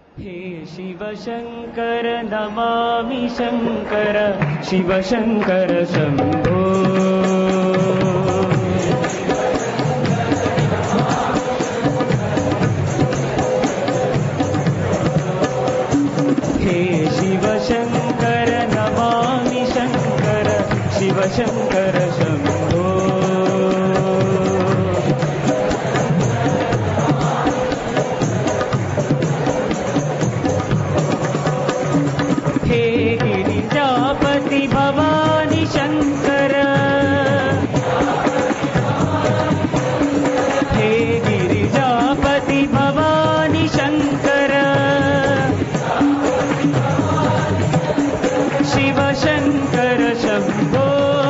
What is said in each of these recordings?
हे Shiv Shankar Namami Shankar Shiv Shankar Shambho. हे Shiv Shankar Namami Shankar Shiv Shankar Shambho. हे Girijapati Bhavani Shankar. हे Girijapati Bhavani Shankar Shiv Shankar Shambho.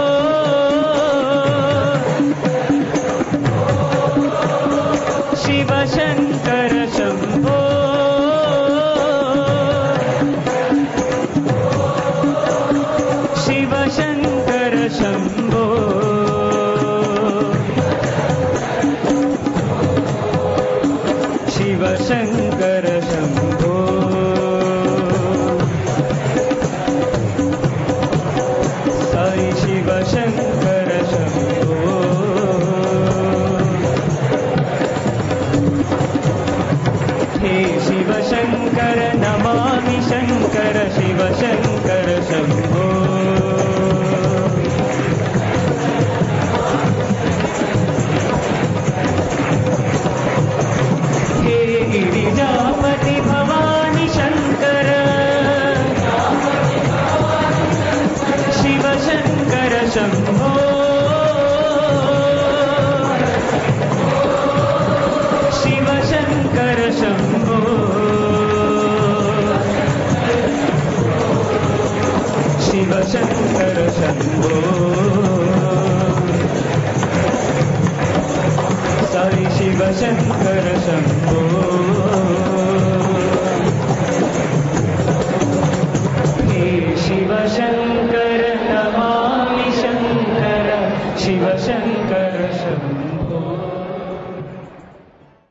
Shiv Shankar Shambho. Shiv Shankar Shambho. Shiv Shankar Shambho. Sai Shiv Shankar Shambho. हे Shiv Shankar